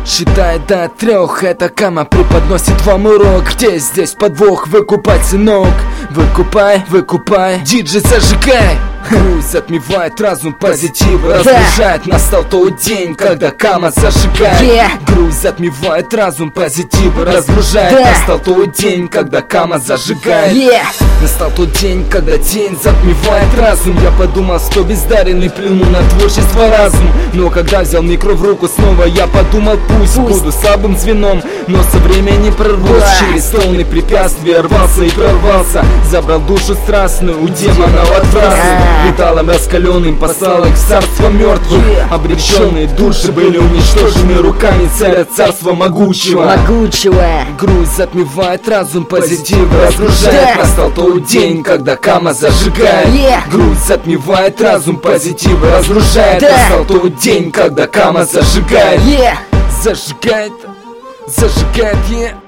Считает до 3, эта кама преподносит вам урок. Где здесь подвох? Выкупай, сынок. Выкупай, выкупай, диджей зажигай. Грусть отмевает разум, позитив разгружает. Настал тот день, когда кама зажигает. Грусть затмевает разум, позитив разгружает. Настал тот день, когда кама зажигает. Настал тот день, когда тень затмевает разум. Я подумал, что бездарен и плюнул на творчество разум. Но когда взял микро в руку снова, я подумал, пусть буду слабым звеном, но со временем прорвусь через тонны препятствий, рвался и прорвался. Забрал душу страстную у демона от разума. Металлом раскаленным послал их в царство мертвых. Обреченные души были уничтожены руками царя царства могучего. Грусть затмевает разум, позитив разгружает. Настал тот день, когда кама зажигает. Грусть затмевает разум, позитив разгружает. Настал тот день, когда кама зажигает. Зажигает, зажигает,